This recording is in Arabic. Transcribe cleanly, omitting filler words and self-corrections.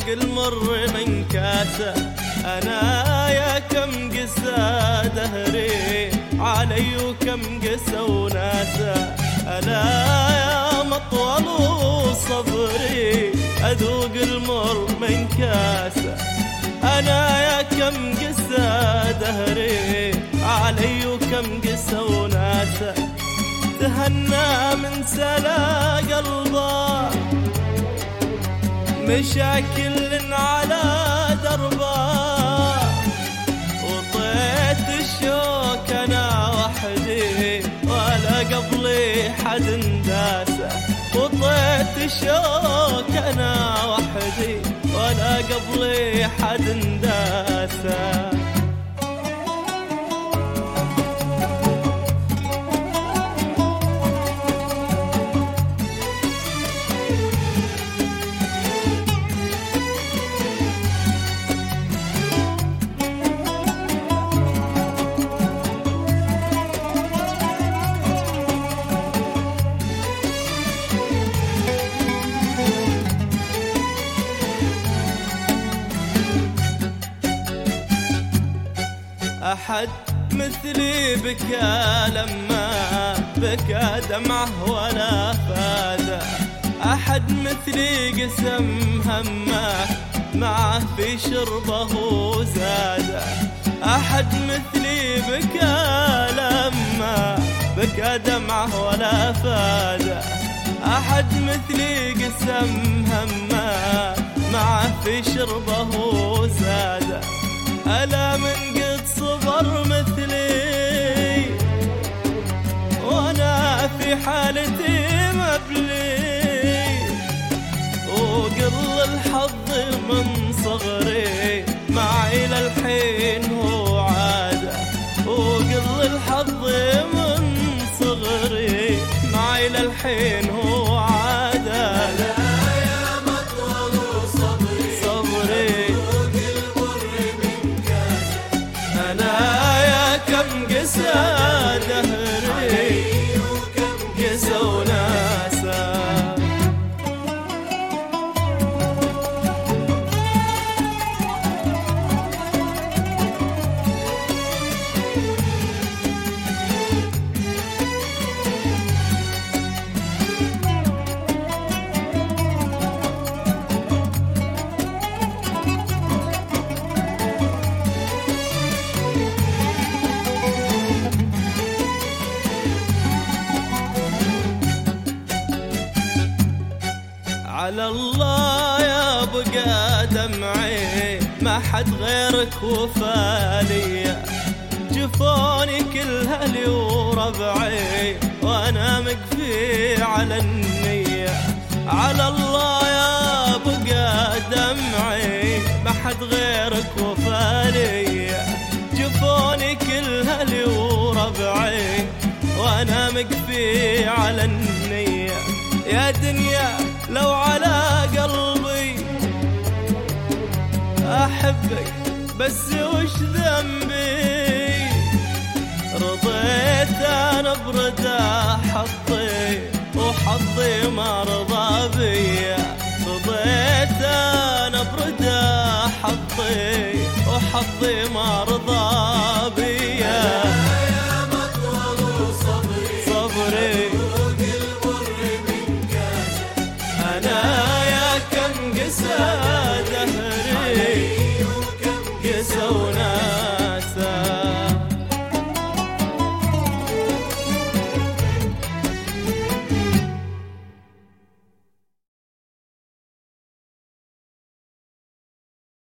المر من كاسة. أنا يا كم قسى دهري علي وكم قسى وناسة. أنا يا مطول صبري أذوق المر من كاسة. أنا يا كم قسى دهري علي وكم قسى وناسة. تهنى من سلا قلبه مشاكل على دربه. وطيت الشوك أنا وحدي ولا قبلي حد انداسه. وطيت الشوك أنا وحدي ولا قبلي حد انداسه. أحد مثلي بكى لما بكى دمعه ولا فاده. أحد مثلي قسم همه معه في شربه زاده. أحد مثلي بكى لما بكى دمعه ولا فاده. أحد مثلي قسم همه معه في شربه زاده. ألا من قد صبر مثلي وأنا في حالتي مبلي. وقل الحظ من صغري معي للحين هو عادة. وقل الحظ من صغري معي للحين هو عادة. كم قسى دهري قسى وناسة. على الله يا بقى دمعي ما حد غيرك وفالية. جفوني كل هلي وربعي وانا مكفي على النية. على الله يا بقى دمعي ما حد غيرك وفالية. جفوني كل هلي وربعي وانا مكفي على النية. يا دنيا لو على قلبي أحبك بس وش ذنبي. رضيت أنا بردا حظي وحظي ما رضى بيا. رضيت أنا بردا حظي وحظي ما رضى بيا. قسى دهري قسى وناسة.